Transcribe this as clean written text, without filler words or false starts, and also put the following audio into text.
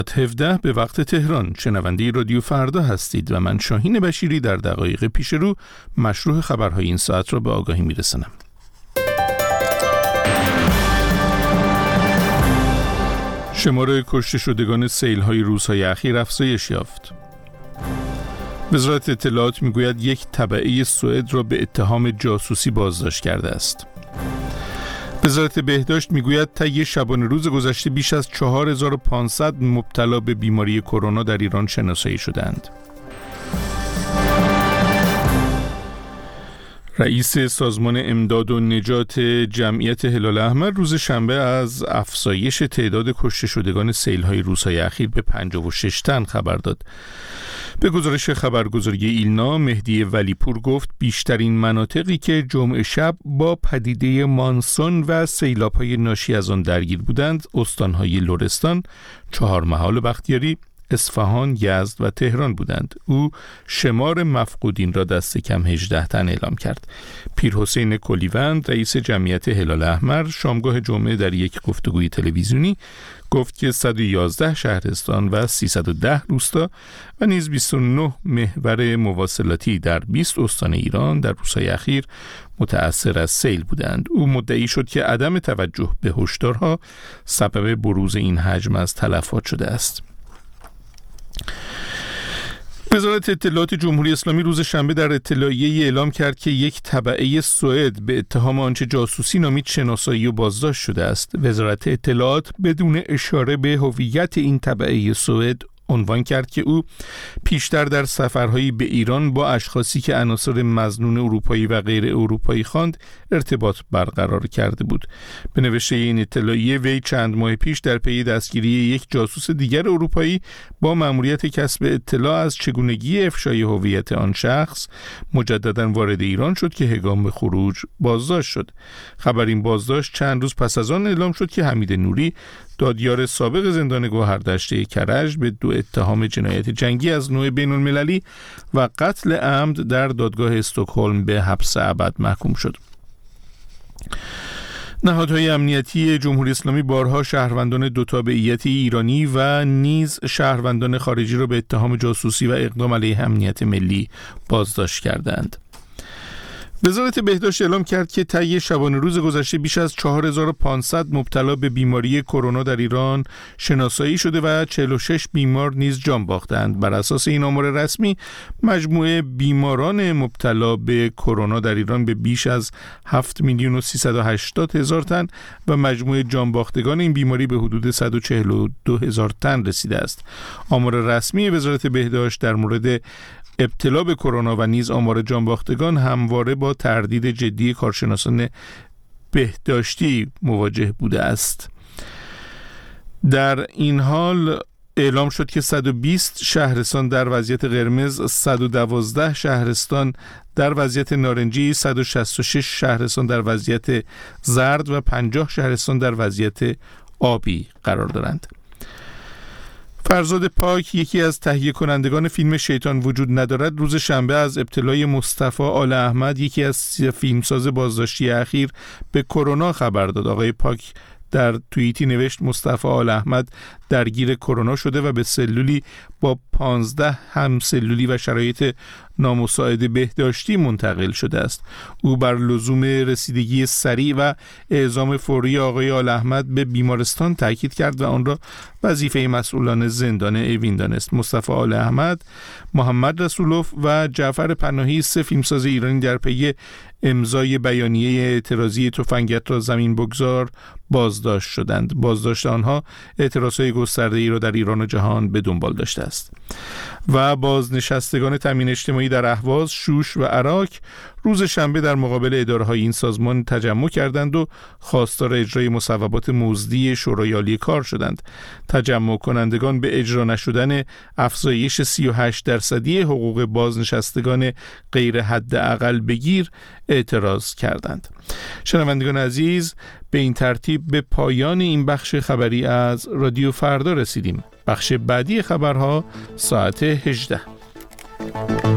17 به وقت تهران. شنونده رادیو فردا هستید و من شاهین بشیری در دقایق پیش رو مشروع خبرهای این ساعت را به آگاهی میرسانم. شمار کشته شدگان سیل‌های روزهای اخیر افزایش یافت. وزارت اطلاعات میگوید یک تبعه سوئد را به اتهام جاسوسی بازداشت کرده است. وزارت بهداشت میگوید طی شبانه روز گذشته بیش از 4500 مبتلا به بیماری کرونا در ایران شناسایی شدند. رئیس سازمان امداد و نجات جمعیت هلال احمر روز شنبه از افزایش تعداد کشته شدگان سیل‌های روزهای اخیر به 56 تن خبر داد. به گزارش خبرگزاری ایلنا، مهدی ولیپور گفت بیشترین مناطقی که جمعه شب با پدیده مانسون و سیلاب‌های ناشی از آن درگیر بودند، استان‌های لرستان، چهارمحال و بختیاری، اصفهان، یزد و تهران بودند. او شمار مفقودین را دست کم 18 تن اعلام کرد. پیرحسین کلیوند، رئیس جمعیت هلال احمر، شامگاه جمعه در یک گفتگوی تلویزیونی گفت که 111 شهرستان و 310 روستا و نیز 29 محور مواصلاتی در 20 استان ایران در روزهای اخیر متأثر از سیل بودند. او مدعی شد که عدم توجه به هشدارها سبب بروز این حجم از تلفات شده است. وزارت اطلاعات جمهوری اسلامی روز شنبه در اطلاعیه‌ای اعلام کرد که یک تبعه سوئد به اتهام آنچه جاسوسی نامید شناسایی و بازداشت شده است. وزارت اطلاعات بدون اشاره به هویت این تبعه سوئد عنوان کرد که او پیشتر در سفرهایی به ایران با اشخاصی که عناصر مظنون اروپایی و غیر اروپایی خواند ارتباط برقرار کرده بود. به نوشته این اطلاعیه، وی چند ماه پیش در پی دستگیری یک جاسوس دیگر اروپایی با مأموریت کسب اطلاع از چگونگی افشای هویت آن شخص مجددا وارد ایران شد که هنگام خروج بازداشت شد. خبر این بازداشت چند روز پس از آن اعلام شد که حمید نوری، دادیار سابق زندان گوهردشته کرج، به 2 اتهام جنایت جنگی از نوع بین المللی و قتل عمد در دادگاه استکهلم به حبس ابد محکوم شد. نهادهای امنیتی جمهوری اسلامی بارها شهروندان 2 تابعیت ایرانی و نیز شهروندان خارجی را به اتهام جاسوسی و اقدام علیه امنیت ملی بازداشت کردند. وزارت بهداشت اعلام کرد که طی شبانه روز گذشته بیش از 4500 مبتلا به بیماری کرونا در ایران شناسایی شده و 46 بیمار نیز جان باختند. بر اساس این آمار رسمی، مجموع بیماران مبتلا به کرونا در ایران به بیش از 7,380,000 تن و مجموع جان باختگان این بیماری به حدود 142,000 تن رسیده است. آمار رسمی وزارت بهداشت در مورد ابتلا به کرونا و نیز آمار جانباختگان همواره با تردید جدی کارشناسان بهداشتی مواجه بوده است. در این حال اعلام شد که 120 شهرستان در وضعیت قرمز، 112 شهرستان در وضعیت نارنجی، 166 شهرستان در وضعیت زرد و 50 شهرستان در وضعیت آبی قرار دارند. فرزاد پاک، یکی از تهیه کنندگان فیلم شیطان وجود ندارد، روز شنبه از ابتلای مصطفی آل احمد، یکی از فیلمساز بازداشتی اخیر، به کرونا خبر داد. آقای پاک در توییتی نوشت مصطفی آل احمد درگیر کرونا شده و به سلولی با 15 همسلولی و شرایط نامساعد بهداشتی منتقل شده است. او بر لزوم رسیدگی سریع و اعزام فوری آقای آل احمد به بیمارستان تاکید کرد و آن را وظیفه مسئولان زندان اوین دانست. مصطفی آل احمد، محمد رسولوف و جعفر پناهی، 3 فیلمساز ایرانی در پی امضای بیانیه اعتراضی تفنگت را زمین بگذار بازداشت شدند. بازداشت آنها اعتراضهای گسترده‌ای را در ایران و جهان به دنبال داشته است. و بازنشستگان تامین اجتماعی در اهواز، شوش و عراق روز شنبه در مقابل اداره‌های این سازمان تجمع کردند و خواستار اجرای مصوبات مزدی شورای عالی کار شدند. تجمع کنندگان به اجرا نشدن افزایش 38% حقوق بازنشستگان غیر حداقل بگیر اعتراض کردند. شنوندگان عزیز، به این ترتیب به پایان این بخش خبری از رادیو فردا رسیدیم. بخش بعدی خبرها ساعت 18.